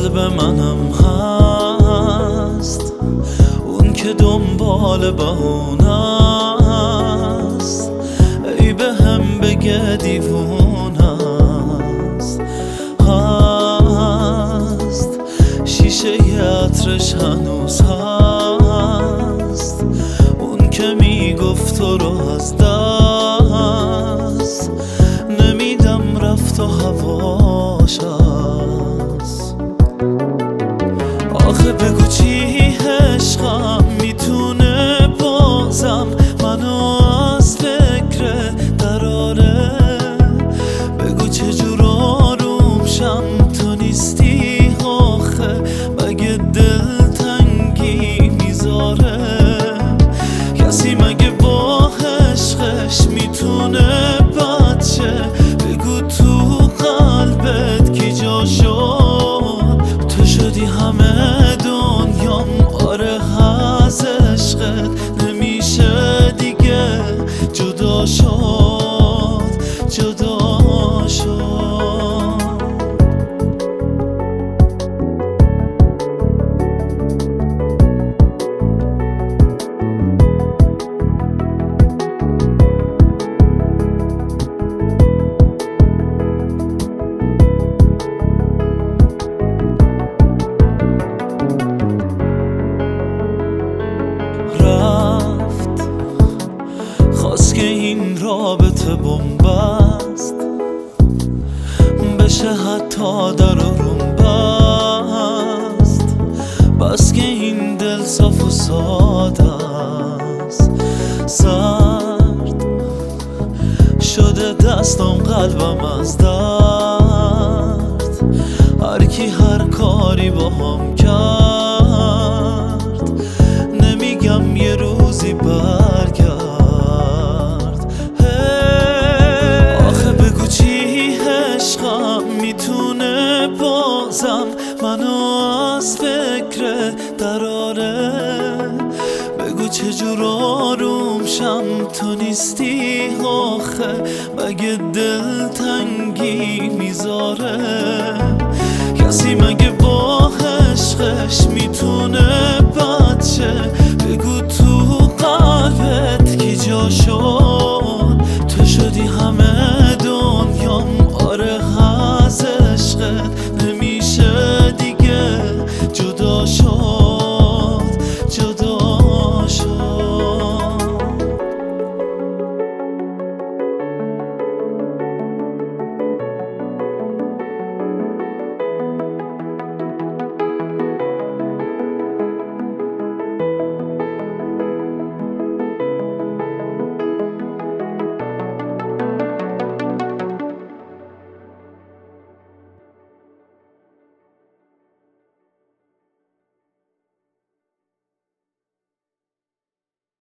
قلب منم هست، اون که دنبال بهونه است، ای به هم بگه دیوونه هست. شیشه عطرش هنوز هست، اون که میگفت تو رو از دست نمیدم، رفت و هواش هست. آخه بگو چی عشقم میتونه بازم منو از فکر دراره، بگو چجور آروم شم تو نیستی، آخه مگه دلتنگی میذاره؟ کسی مگه با عشقش میتونه بد شه؟ بگو تو قلبت کی جا شد؟ تو شدی همه دنیام، آره از عشقت نمیشه دیگه جدا شد، جدا شد. خواست که این رابطه بنبست بشه، حتی در روم بست، بس که این دل صاف و ساده است. سرد شده دستم قلبم از درد، هر کی هر کاری با هم کرد، نمیگم یه روزی برگرد. آخه بگو چی عشقم میتونه بازم منو از فکر دراره، بگو چجور آروم شم تو نیستی، آخه مگه دلتنگی میذاره؟ کسی مگه با عشقش میتونه بد شه؟ بگو تو قلبت کی جا شد؟ تو شدی همه دنیام، آره از عشقت نمیشه دیگه جدا شد.